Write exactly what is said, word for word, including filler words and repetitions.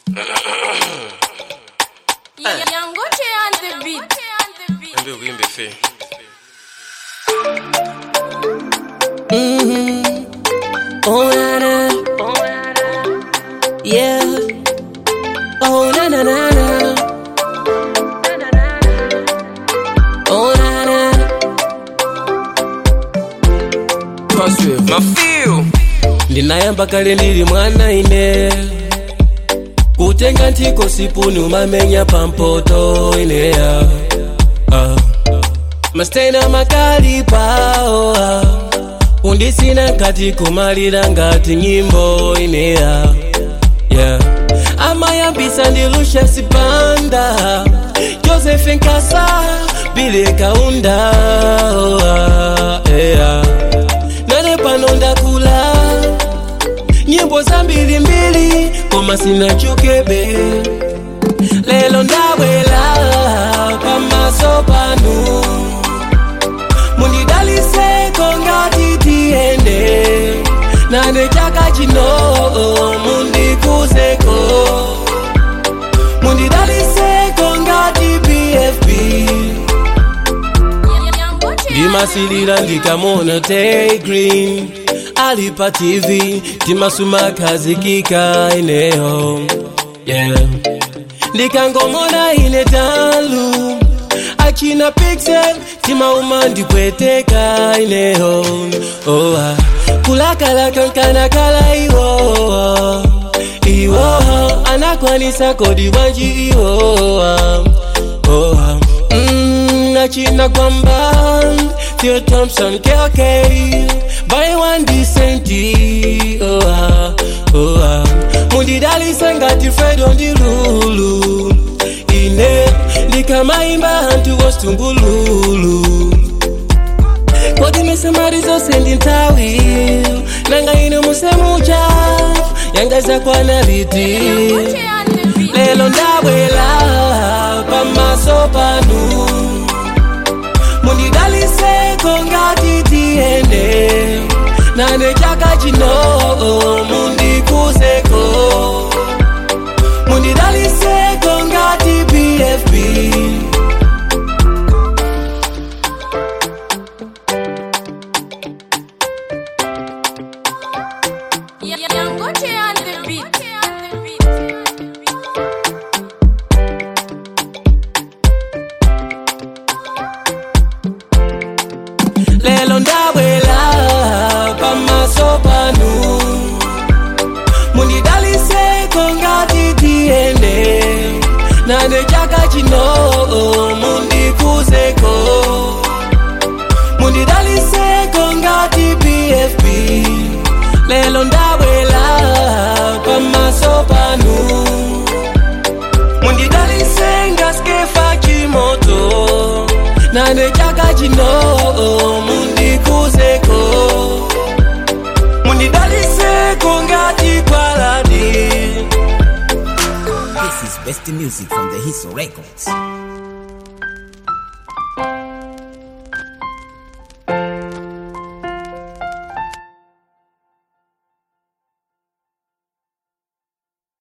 Yangoche on the beat. Ndio kuimbe fe. Mhm. Oh na na. Yeah. Oh na na na na. Oh na na. Crossfield. My feel. Ndinayamba kale ndili mwana ine. Kutenga ntiko sipuni umamenya pampoto inea. Ah. Mastena makali pao. Ah. Undisina kati kumalira ngati nyimbo inea. Yeah. Amayambisa ndilusha sipanda. Joseph Nkasa Bile Kaunda. Oh, ah. Yeah. Nane panonda kula nyimbo za mbili mbili koma sina chukebe lelo ndawela pamaso panu mundidalise kongati tiende nane chaka chino mundikuzeko mundidalise kongati B F B Dimasilira ndikamona Tay Green Alipa T V Timasuma kazi kika ineho Yeah Ndikangomona inetalu Achina Pixel Tima umandi kweteka ineho Oh ah Kulakala kankana kala iwo Iwo Anakwanisa kodi wanji iwo Oh ah Mmm Achina kwamba Theo Thompson K O K Buy one decent oh ah, oh ah. Mundidali sangati Fred on the lulu Ine, likama imba hantu wostungululu Kodi mesemarizo sendi ntawi Nanga ino musemuja Yanga za kwa nabiti Lelo ndawela Pamaso panu Mundidali seko ngati tiende Nane chaka chino mundi kuzeko Mundidali seko ngati B F B Yangoche on the beat. Lelo ndawela pamaso panu Mundidalise kongati tiende Nane chaka chino mundikuzeko Mundidalise kongati B F B Lelo ndawela pamaso panu Mundidalise ngaskefa chimoto Nane chaka chino mundikuzeko Mundidalise kongati kwaladi. This is best music from the Hiso Records.